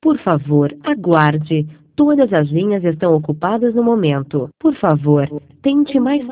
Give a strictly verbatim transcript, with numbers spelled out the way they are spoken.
Por favor, aguarde. Todas as linhas estão ocupadas no momento. Por favor, tente mais